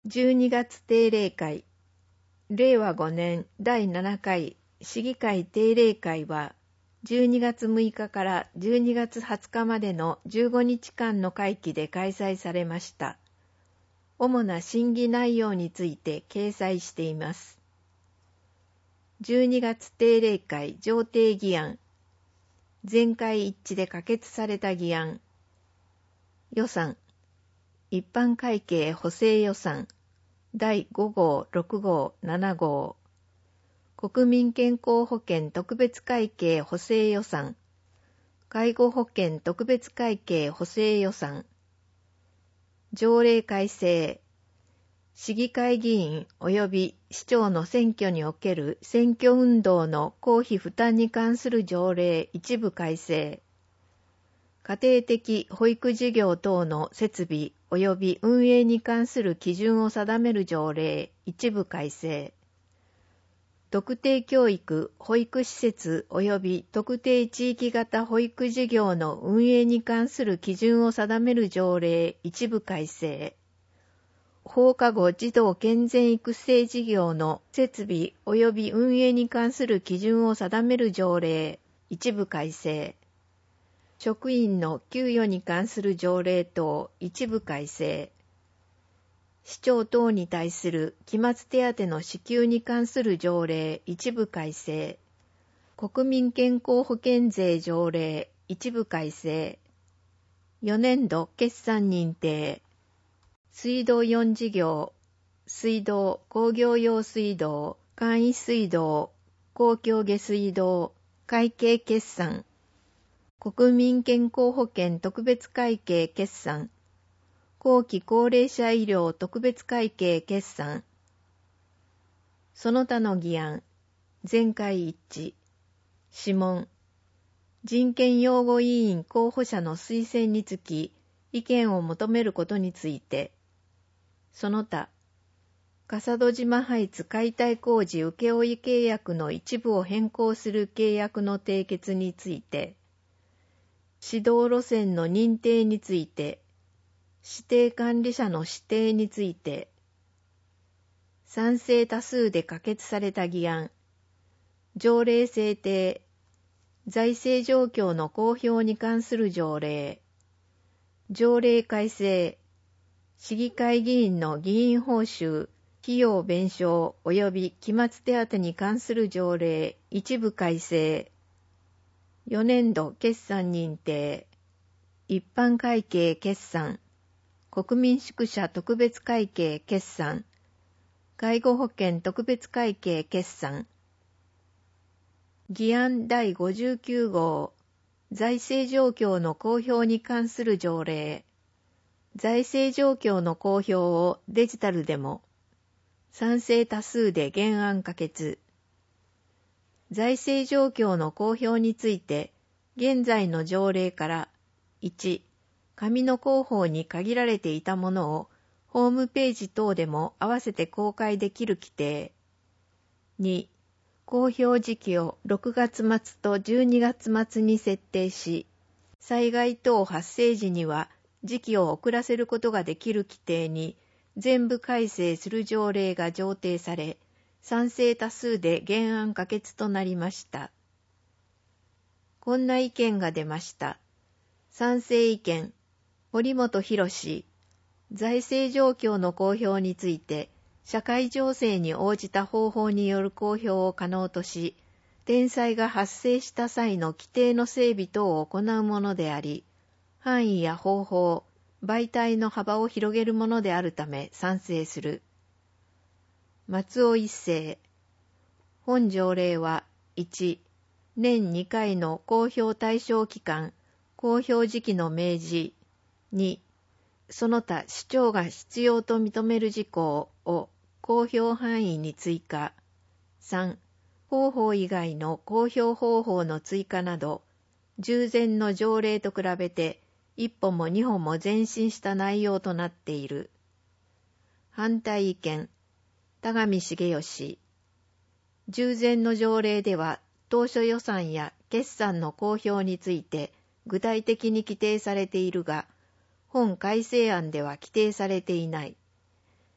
12月定例会、令和5年第7回市議会定例会は、12月6日から12月20日までの15日間の会期で開催されました。主な審議内容について掲載しています。12月定例会上定議案、全会一致で可決された議案、予算、一般会計補正予算、第5号、6号、7号、国民健康保険特別会計補正予算、介護保険特別会計補正予算、条例改正、市議会議員及び市長の選挙における選挙運動の公費負担に関する条例一部改正、家庭的保育事業等の設備及び運営に関する基準を定める条例一部改正、特定教育保育施設及び特定地域型保育事業の運営に関する基準を定める条例一部改正、放課後児童健全育成事業の設備及び運営に関する基準を定める条例一部改正、職員の給与に関する条例等一部改正、市長等に対する期末手当の支給に関する条例一部改正、国民健康保険税条例一部改正、4年度決算認定、水道4事業、水道、工業用水道、簡易水道、公共下水道、会計決算、国民健康保険特別会計決算、後期高齢者医療特別会計決算、その他の議案、全会一致、諮問、人権擁護委員候補者の推薦につき意見を求めることについて、その他、笠戸島ハイツ解体工事請負契約の一部を変更する契約の締結について、指導路線の認定について、指定管理者の指定について、賛成多数で可決された議案、条例制定、財政状況の公表に関する条例、条例改正、市議会議員の議員報酬、費用弁償及び期末手当に関する条例一部改正、4年度決算認定、一般会計決算、国民宿舎特別会計決算、介護保険特別会計決算、議案第59号、財政状況の公表に関する条例、財政状況の公表をデジタルでも、賛成多数で原案可決。財政状況の公表について、現在の条例から、1、紙の広報に限られていたものを、ホームページ等でも合わせて公開できる規定。2、公表時期を6月末と12月末に設定し、災害等発生時には時期を遅らせることができる規定に全部改正する条例が上程され、賛成多数で原案可決となりました。こんな意見が出ました。賛成意見、堀本博司、財政状況の公表について、社会情勢に応じた方法による公表を可能とし、天災が発生した際の規定の整備等を行うものであり、範囲や方法、媒体の幅を広げるものであるため賛成する。松尾一世、本条例は1、年2回の公表対象期間、公表時期の明示。2、その他市長が必要と認める事項を公表範囲に追加。3、方法以外の公表方法の追加など、従前の条例と比べて一歩も二歩も前進した内容となっている。反対意見、田上茂義。従前の条例では当初予算や決算の公表について具体的に規定されているが、本改正案では規定されていない。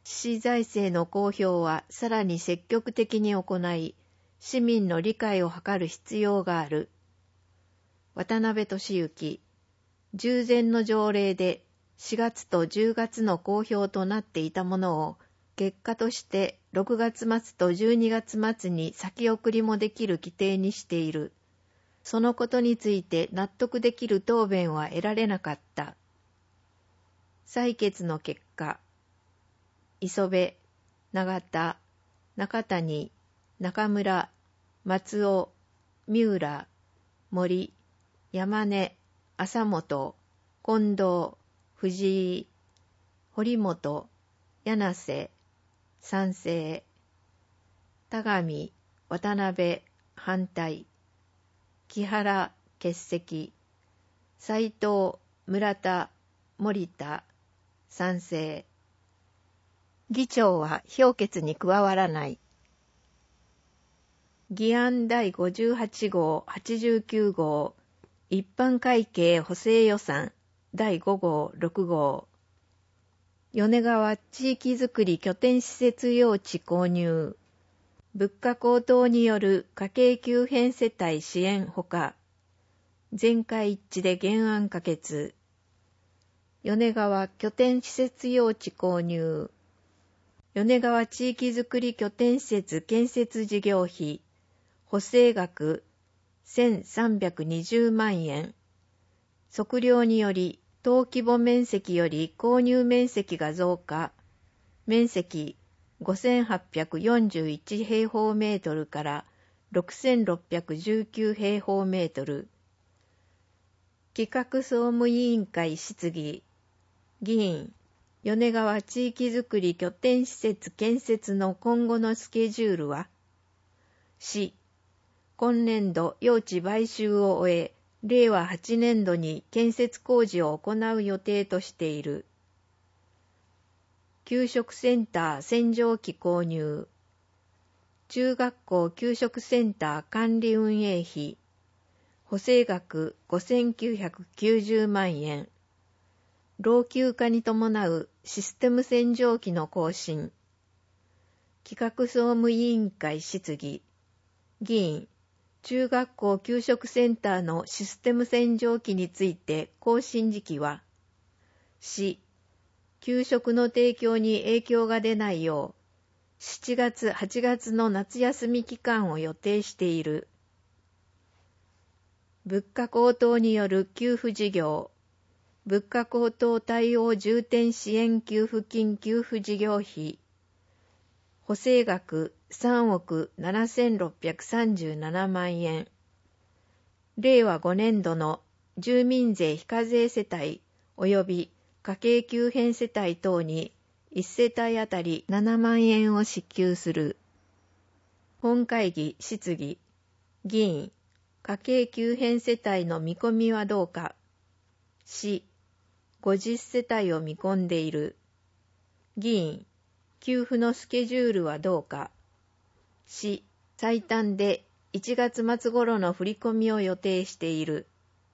市財政の公表はさらに積極的に行い、市民の理解を図る必要がある。渡辺俊之、従前の条例で4月と10月の公表となっていたものを、結果として6月末と12月末に先送りもできる規定にしている。そのことについて納得できる答弁は得られなかった。採決の結果、磯部、永田、中谷、中村、松尾、三浦、森、山根、浅本、近藤、藤井、堀本、柳瀬、賛成。田上、渡辺、反対。木原、欠席。斉藤、村田、森田、賛成。議長は表決に加わらない。議案第58号、89号、一般会計補正予算第5号、6号。米川地域づくり拠点施設用地購入。物価高騰による家計急変世帯支援ほか、全会一致で原案可決。米川拠点施設用地購入。米川地域づくり拠点施設建設事業費、補正額1320万円。測量により、当規模面積より購入面積が増加。面積5841平方メートルから6619平方メートル。企画総務委員会質疑。議員、米川地域づくり拠点施設建設の今後のスケジュールは、市、今年度用地買収を終え、令和8年度に建設工事を行う予定としている。給食センター洗浄機購入。中学校給食センター管理運営費。補正額5990万円。老朽化に伴うシステム洗浄機の更新。企画総務委員会質疑。議員、中学校給食センターのシステム洗浄機について更新時期は、市、給食の提供に影響が出ないよう、7月8月の夏休み期間を予定している。物価高騰による給付事業。物価高騰対応重点支援給付金給付事業費。補正額3億7637万円。令和5年度の住民税非課税世帯及び家計急変世帯等に1世帯あたり7万円を支給する。本会議質疑。議員、家計急変世帯の見込みはどうか。市、50世帯を見込んでいる。議員、給付のスケジュールはどうか。市、最短で1月末頃の振り込みを予定している。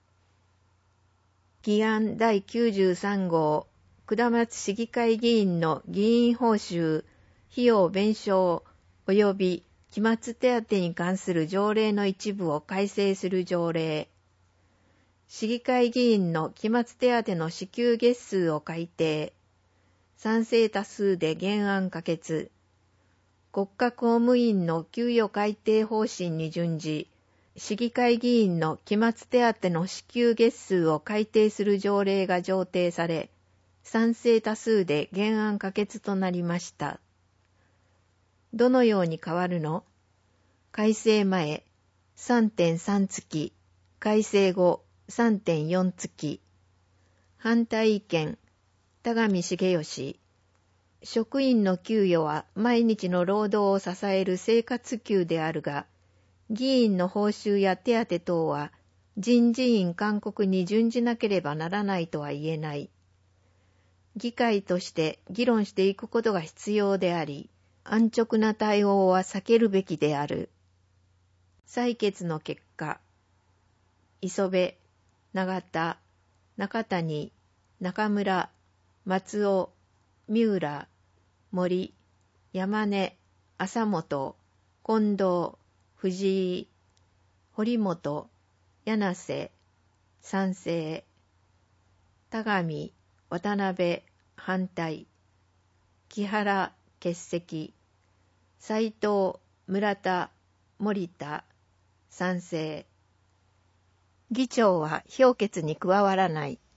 議案第93号、下松市議会議員の議員報酬、費用弁償及び期末手当に関する条例の一部を改正する条例。市議会議員の期末手当の支給月数を改定。賛成多数で原案可決。国家公務員の給与改定方針に準じ、市議会議員の期末手当の支給月数を改定する条例が上程され、賛成多数で原案可決となりました。どのように変わるの？改正前 3.3 月、改正後3.4 月。反対意見、田上茂義。職員の給与は毎日の労働を支える生活給であるが、議員の報酬や手当等は人事院勧告に準じなければならないとは言えない。議会として議論していくことが必要であり、安直な対応は避けるべきである。採決の結果、磯部、永田、中谷、中村、松尾、三浦、 森、山根、浅本、近藤、藤井、堀本、柳瀬、賛成。田上、渡辺、反対。木原、欠席。斉藤、村田、森田、賛成。議長は表決に加わらない。